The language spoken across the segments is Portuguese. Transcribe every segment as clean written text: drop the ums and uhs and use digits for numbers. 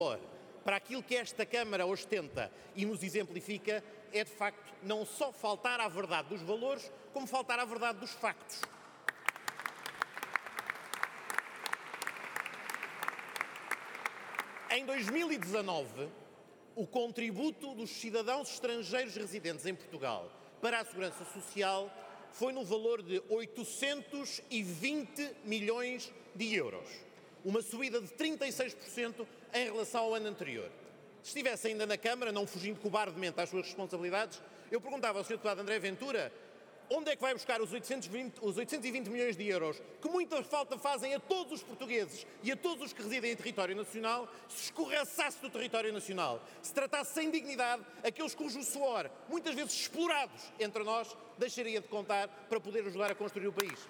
para aquilo que esta Câmara ostenta e nos exemplifica é, de facto, não só faltar à verdade dos valores, como faltar à verdade dos factos. Em 2019, o contributo dos cidadãos estrangeiros residentes em Portugal para a Segurança Social foi no valor de 820 milhões de euros, uma subida de 36% em relação ao ano anterior. Se estivesse ainda na Câmara, não fugindo cobardemente às suas responsabilidades, eu perguntava ao Sr. Deputado André Ventura onde é que vai buscar os 820 milhões de euros que muita falta fazem a todos os portugueses e a todos os que residem em território nacional, se escorraçasse do território nacional, se tratasse sem dignidade aqueles cujo suor, muitas vezes explorados entre nós, deixaria de contar para poder ajudar a construir o país.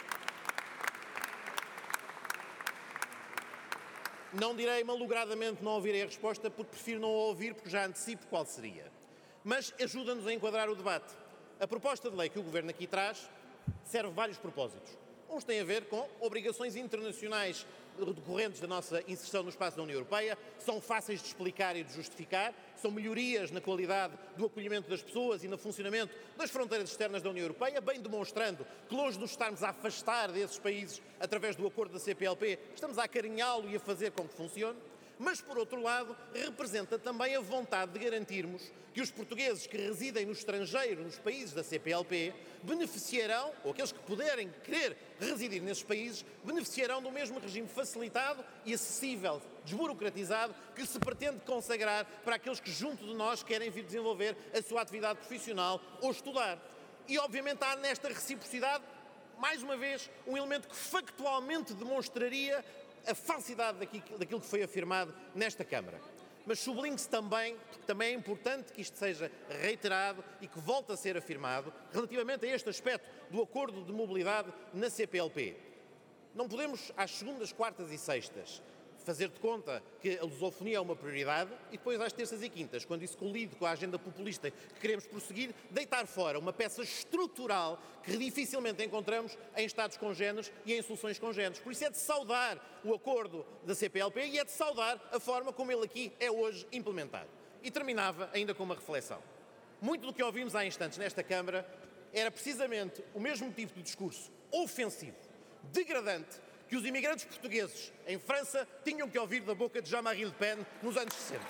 Não direi malogradamente não ouvirei a resposta, porque prefiro não a ouvir, porque já antecipo qual seria. Mas ajuda-nos a enquadrar o debate. A proposta de lei que o Governo aqui traz serve vários propósitos. Uns têm a ver com obrigações internacionais decorrentes da nossa inserção no espaço da União Europeia, são fáceis de explicar e de justificar, são melhorias na qualidade do acolhimento das pessoas e no funcionamento das fronteiras externas da União Europeia, bem demonstrando que, longe de nos estarmos a afastar desses países através do acordo da CPLP, estamos a acarinhá-lo e a fazer com que funcione. Mas, por outro lado, representa também a vontade de garantirmos que os portugueses que residem no estrangeiro, nos países da CPLP, beneficiarão, ou aqueles que puderem querer residir nesses países, beneficiarão do mesmo regime facilitado e acessível, desburocratizado, que se pretende consagrar para aqueles que junto de nós querem vir desenvolver a sua atividade profissional ou estudar. E, obviamente, há nesta reciprocidade, mais uma vez, um elemento que factualmente demonstraria a falsidade daquilo que foi afirmado nesta Câmara. Mas sublinhe-se também, porque também é importante que isto seja reiterado e que volte a ser afirmado, relativamente a este aspecto do acordo de mobilidade na CPLP. Não podemos, às segundas, quartas e sextas, fazer de conta que a lusofonia é uma prioridade e depois às terças e quintas, quando isso colide com a agenda populista que queremos prosseguir, deitar fora uma peça estrutural que dificilmente encontramos em Estados congéneres e em soluções congéneres. Por isso é de saudar o acordo da CPLP e é de saudar a forma como ele aqui é hoje implementado. E terminava ainda com uma reflexão. Muito do que ouvimos há instantes nesta Câmara era precisamente o mesmo tipo de discurso ofensivo, degradante, que os imigrantes portugueses em França tinham que ouvir da boca de Jean-Marie Le Pen nos anos 60.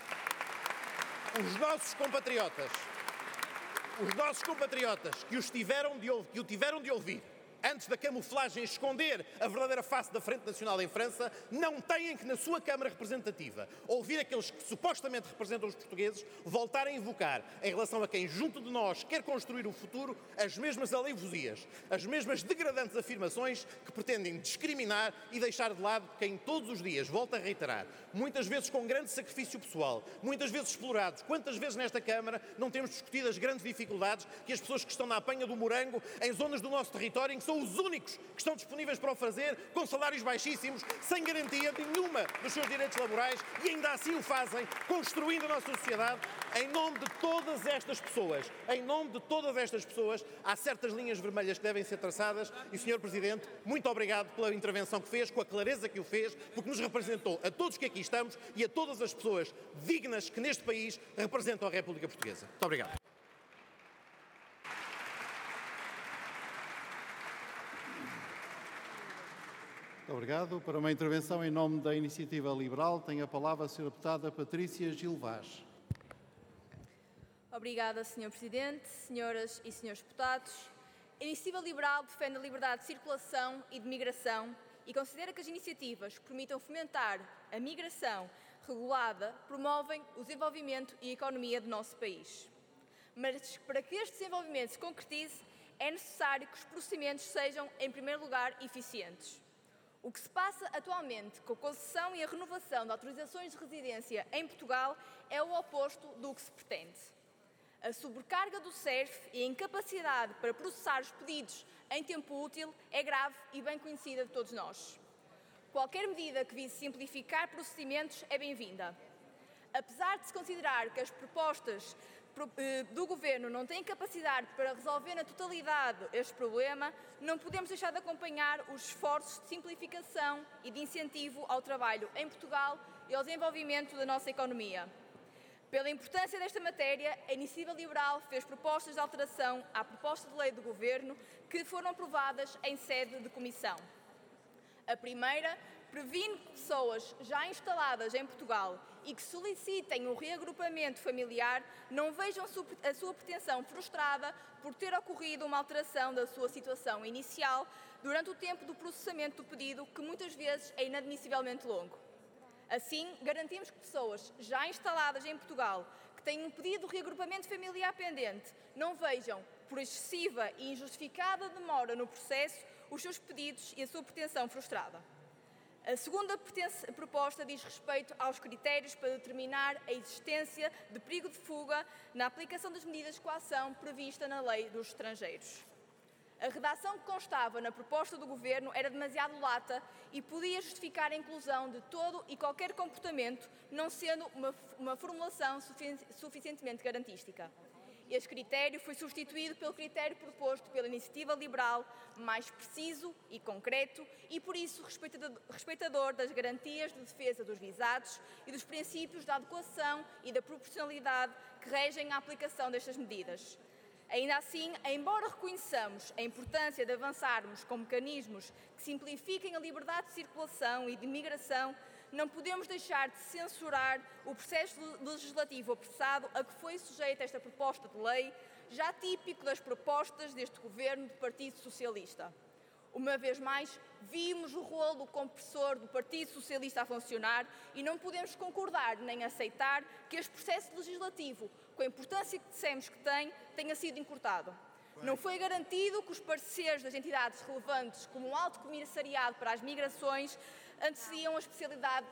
Os nossos compatriotas que o tiveram de ouvir antes da camuflagem esconder a verdadeira face da Frente Nacional em França, não têm que, na sua Câmara representativa, ouvir aqueles que supostamente representam os portugueses voltar a invocar, em relação a quem junto de nós quer construir o futuro, as mesmas aleivosias, as mesmas degradantes afirmações que pretendem discriminar e deixar de lado quem todos os dias, volta a reiterar, muitas vezes com grande sacrifício pessoal, muitas vezes explorados. Quantas vezes nesta Câmara não temos discutido as grandes dificuldades que as pessoas que estão na apanha do morango em zonas do nosso território, em que são os únicos que estão disponíveis para o fazer, com salários baixíssimos, sem garantia nenhuma dos seus direitos laborais, e ainda assim o fazem, construindo a nossa sociedade. Em nome de todas estas pessoas, há certas linhas vermelhas que devem ser traçadas e, Sr. Presidente, muito obrigado pela intervenção que fez, com a clareza que o fez, porque nos representou a todos que aqui estamos e a todas as pessoas dignas que neste país representam a República Portuguesa. Muito obrigado. Muito obrigado. Para uma intervenção em nome da Iniciativa Liberal, tem a palavra a Sra. Deputada Patrícia Gil Vaz. Obrigada, Sr. Presidente, senhoras e senhores deputados. A Iniciativa Liberal defende a liberdade de circulação e de migração e considera que as iniciativas que permitam fomentar a migração regulada promovem o desenvolvimento e a economia do nosso país. Mas para que este desenvolvimento se concretize, é necessário que os procedimentos sejam, em primeiro lugar, eficientes. O que se passa atualmente com a concessão e a renovação de autorizações de residência em Portugal é o oposto do que se pretende. A sobrecarga do SERF e a incapacidade para processar os pedidos em tempo útil é grave e bem conhecida de todos nós. Qualquer medida que vise simplificar procedimentos é bem-vinda. Apesar de se considerar que as propostas do Governo não têm capacidade para resolver na totalidade este problema, não podemos deixar de acompanhar os esforços de simplificação e de incentivo ao trabalho em Portugal e ao desenvolvimento da nossa economia. Pela importância desta matéria, a Iniciativa Liberal fez propostas de alteração à proposta de lei do Governo que foram aprovadas em sede de comissão. A primeira previne que pessoas já instaladas em Portugal e que solicitem um reagrupamento familiar não vejam a sua pretensão frustrada por ter ocorrido uma alteração da sua situação inicial durante o tempo do processamento do pedido, que muitas vezes é inadmissivelmente longo. Assim, garantimos que pessoas já instaladas em Portugal que têm um pedido de reagrupamento familiar pendente não vejam, por excessiva e injustificada demora no processo, os seus pedidos e a sua pretensão frustrada. A segunda proposta diz respeito aos critérios para determinar a existência de perigo de fuga na aplicação das medidas de coação prevista na Lei dos Estrangeiros. A redação que constava na proposta do Governo era demasiado lata e podia justificar a inclusão de todo e qualquer comportamento, não sendo uma formulação suficientemente garantística. Este critério foi substituído pelo critério proposto pela Iniciativa Liberal, mais preciso e concreto e, por isso, respeitador das garantias de defesa dos visados e dos princípios da adequação e da proporcionalidade que regem a aplicação destas medidas. Ainda assim, embora reconheçamos a importância de avançarmos com mecanismos que simplifiquem a liberdade de circulação e de migração, não podemos deixar de censurar o processo legislativo apressado a que foi sujeita esta proposta de lei, já típico das propostas deste Governo do Partido Socialista. Uma vez mais, vimos o rolo compressor do Partido Socialista a funcionar e não podemos concordar nem aceitar que este processo legislativo, com a importância que dissemos que tem, tenha sido encurtado. Não foi garantido que os pareceres das entidades relevantes, como o Alto Comissariado para as Migrações, antecediam a especialidade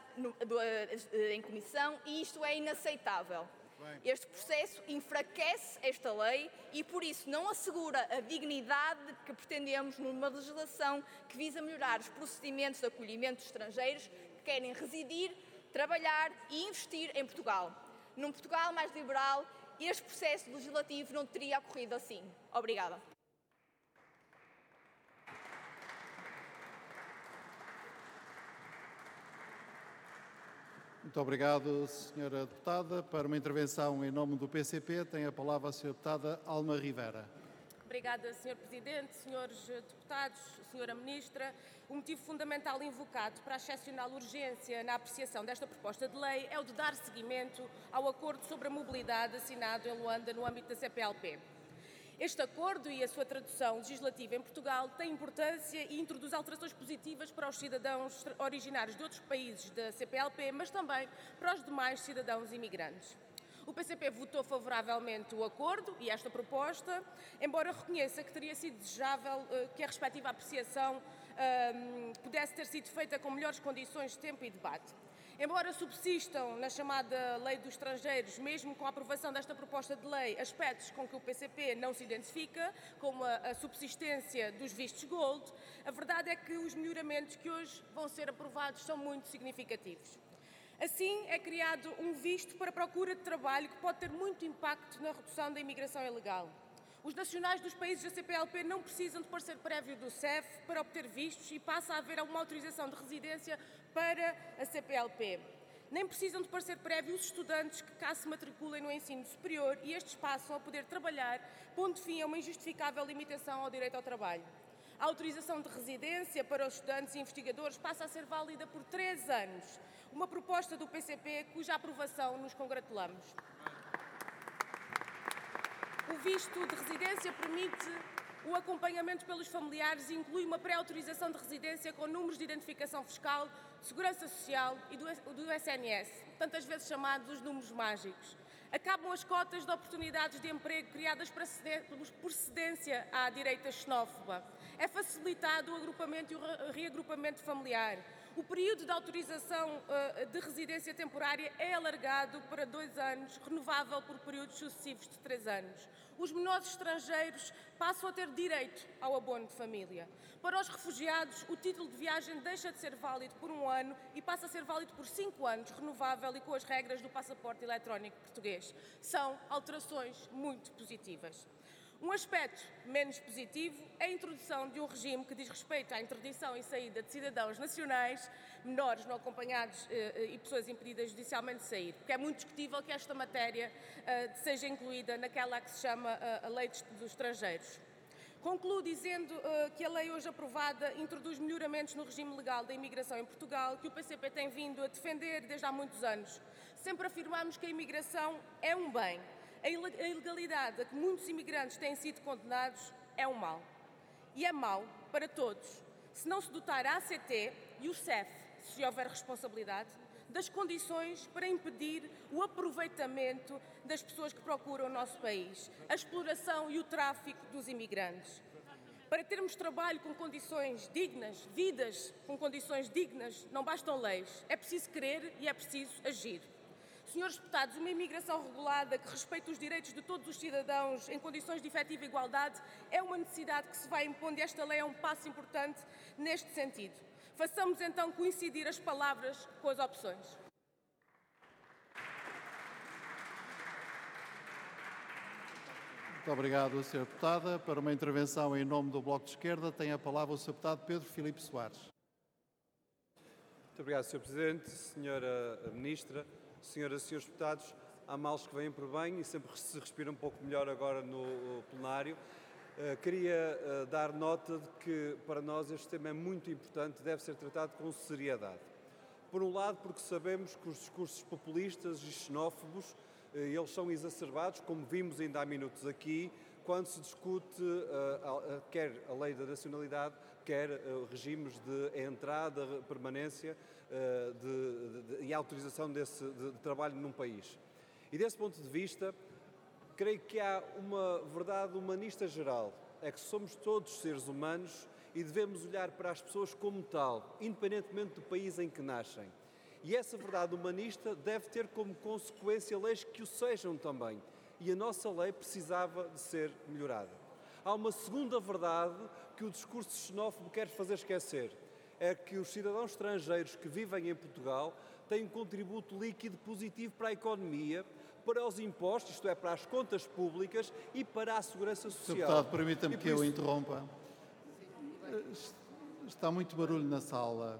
em comissão e isto é inaceitável. Este processo enfraquece esta lei e, por isso, não assegura a dignidade que pretendemos numa legislação que visa melhorar os procedimentos de acolhimento de estrangeiros que querem residir, trabalhar e investir em Portugal. Num Portugal mais liberal, este processo legislativo não teria ocorrido assim. Obrigada. Muito obrigado, Sra. Deputada. Para uma intervenção em nome do PCP, tem a palavra a Sra. Deputada Alma Rivera. Obrigada, Sr. Presidente, Srs. Deputados, Sra. Ministra. O motivo fundamental invocado para a excepcional urgência na apreciação desta proposta de lei é o de dar seguimento ao acordo sobre a mobilidade assinado em Luanda no âmbito da CPLP. Este acordo e a sua tradução legislativa em Portugal têm importância e introduz alterações positivas para os cidadãos originários de outros países da CPLP, mas também para os demais cidadãos imigrantes. O PCP votou favoravelmente o acordo e esta proposta, embora reconheça que teria sido desejável que a respectiva apreciação pudesse ter sido feita com melhores condições de tempo e debate. Embora subsistam na chamada Lei dos Estrangeiros, mesmo com a aprovação desta proposta de lei, aspectos com que o PCP não se identifica, como a subsistência dos vistos gold, a verdade é que os melhoramentos que hoje vão ser aprovados são muito significativos. Assim, é criado um visto para procura de trabalho que pode ter muito impacto na redução da imigração ilegal. Os nacionais dos países da CPLP não precisam de parecer prévio do CEF para obter vistos e passa a haver uma autorização de residência para a CPLP. Nem precisam de parecer prévio os estudantes que cá se matriculem no ensino superior e estes passam a poder trabalhar, pondo fim a uma injustificável limitação ao direito ao trabalho. A autorização de residência para os estudantes e investigadores passa a ser válida por 3 anos, uma proposta do PCP cuja aprovação nos congratulamos. O visto de residência permite o acompanhamento pelos familiares e inclui uma pré-autorização de residência com números de identificação fiscal, de segurança social e do SNS, tantas vezes chamados os números mágicos. Acabam as cotas de oportunidades de emprego criadas por cedência à direita xenófoba. É facilitado o agrupamento e o reagrupamento familiar. O período de autorização de residência temporária é alargado para 2 anos, renovável por períodos sucessivos de 3 anos. Os menores estrangeiros passam a ter direito ao abono de família. Para os refugiados, o título de viagem deixa de ser válido por 1 ano e passa a ser válido por 5 anos, renovável e com as regras do passaporte eletrónico português. São alterações muito positivas. Um aspecto menos positivo é a introdução de um regime que diz respeito à interdição e saída de cidadãos nacionais, menores não acompanhados e pessoas impedidas judicialmente de sair, porque é muito discutível que esta matéria seja incluída naquela que se chama a Lei dos Estrangeiros. Concluo dizendo que a lei hoje aprovada introduz melhoramentos no regime legal da imigração em Portugal, que o PCP tem vindo a defender desde há muitos anos. Sempre afirmamos que a imigração é um bem. A ilegalidade a que muitos imigrantes têm sido condenados é um mal. E é mau para todos, se não se dotar a ACT e o CEF, se houver responsabilidade, das condições para impedir o aproveitamento das pessoas que procuram o nosso país, a exploração e o tráfico dos imigrantes. Para termos trabalho com condições dignas, vidas com condições dignas, não bastam leis. É preciso querer e é preciso agir. Senhores deputados, uma imigração regulada que respeite os direitos de todos os cidadãos em condições de efetiva igualdade é uma necessidade que se vai impondo e esta lei é um passo importante neste sentido. Façamos então coincidir as palavras com as opções. Muito obrigado, Sra. Deputada. Para uma intervenção em nome do Bloco de Esquerda, tem a palavra o Sr. Deputado Pedro Filipe Soares. Muito obrigado, Sr. Presidente, Sra. Ministra, Senhoras e Senhores Deputados. Há males que vêm por bem e sempre se respira um pouco melhor agora no plenário. Queria dar nota de que, para nós, este tema é muito importante, deve ser tratado com seriedade. Por um lado, porque sabemos que os discursos populistas e xenófobos, eles são exacerbados, como vimos ainda há minutos aqui, quando se discute quer a lei da nacionalidade, quer regimes de entrada, permanência e autorização de trabalho num país. E desse ponto de vista, creio que há uma verdade humanista geral, é que somos todos seres humanos e devemos olhar para as pessoas como tal, independentemente do país em que nascem. E essa verdade humanista deve ter como consequência leis que o sejam também. E a nossa lei precisava de ser melhorada. Há uma segunda verdade que o discurso xenófobo quer fazer esquecer. É que os cidadãos estrangeiros que vivem em Portugal têm um contributo líquido positivo para a economia, para os impostos, isto é, para as contas públicas e para a segurança social. Sr. Deputado, permita-me que eu interrompa. Está muito barulho na sala.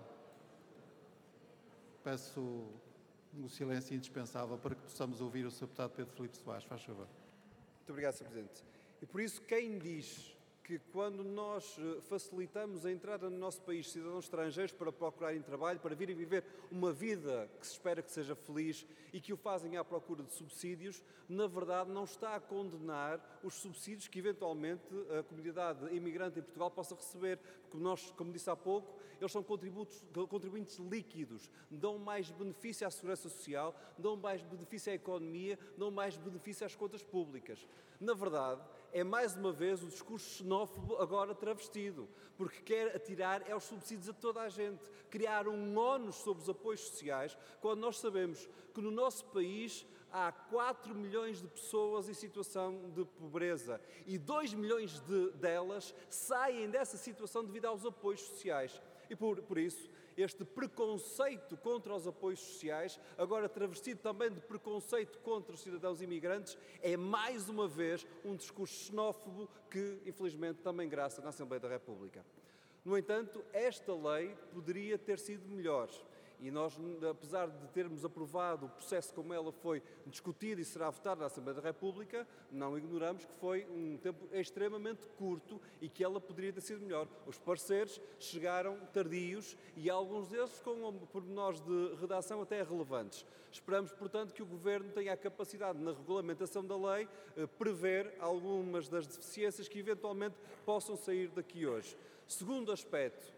Peço um silêncio indispensável para que possamos ouvir o Sr. Deputado Pedro Filipe Soares. Faz favor. Muito obrigado, Sr. Presidente. E por isso, quem diz que quando nós facilitamos a entrada no nosso país cidadãos estrangeiros para procurarem trabalho, para virem viver uma vida que se espera que seja feliz e que o fazem à procura de subsídios, na verdade não está a condenar os subsídios que eventualmente a comunidade imigrante em Portugal possa receber, porque nós, como disse há pouco, eles são contribuintes líquidos, dão mais benefício à segurança social, dão mais benefício à economia, dão mais benefício às contas públicas. Na verdade, é mais uma vez o discurso xenófobo agora travestido, porque quer atirar aos subsídios a toda a gente, criar um ónus sobre os apoios sociais, quando nós sabemos que no nosso país há 4 milhões de pessoas em situação de pobreza e 2 milhões delas saem dessa situação devido aos apoios sociais. E por isso, este preconceito contra os apoios sociais, agora travestido também de preconceito contra os cidadãos imigrantes, é mais uma vez um discurso xenófobo que, infelizmente, também graça na Assembleia da República. No entanto, esta lei poderia ter sido melhor. E nós, apesar de termos aprovado o processo como ela foi discutida e será votada na Assembleia da República, não ignoramos que foi um tempo extremamente curto e que ela poderia ter sido melhor. Os pareceres chegaram tardios e alguns deles com pormenores de redação até relevantes. Esperamos, portanto, que o Governo tenha a capacidade, na regulamentação da lei, prever algumas das deficiências que eventualmente possam sair daqui hoje. Segundo aspecto,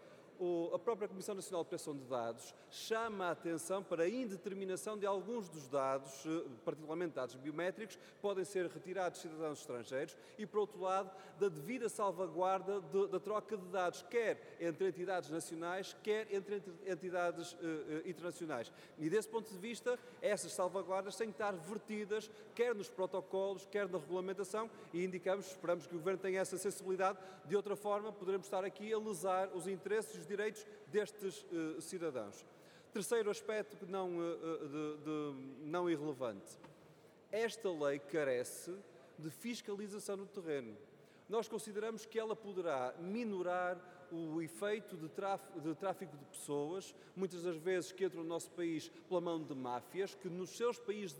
a própria Comissão Nacional de Proteção de Dados chama a atenção para a indeterminação de alguns dos dados, particularmente dados biométricos, que podem ser retirados de cidadãos estrangeiros e, por outro lado, da devida salvaguarda da troca de dados, quer entre entidades nacionais, quer entre entidades internacionais. E, desse ponto de vista, essas salvaguardas têm que estar vertidas, quer nos protocolos, quer na regulamentação, e esperamos que o Governo tenha essa sensibilidade. De outra forma, poderemos estar aqui a lesar os interesses e os direitos destes cidadãos. Terceiro aspecto que não irrelevante. Esta lei carece de fiscalização no terreno. Nós consideramos que ela poderá minorar o efeito de tráfico de pessoas, muitas das vezes que entram no nosso país pela mão de máfias, que nos seus países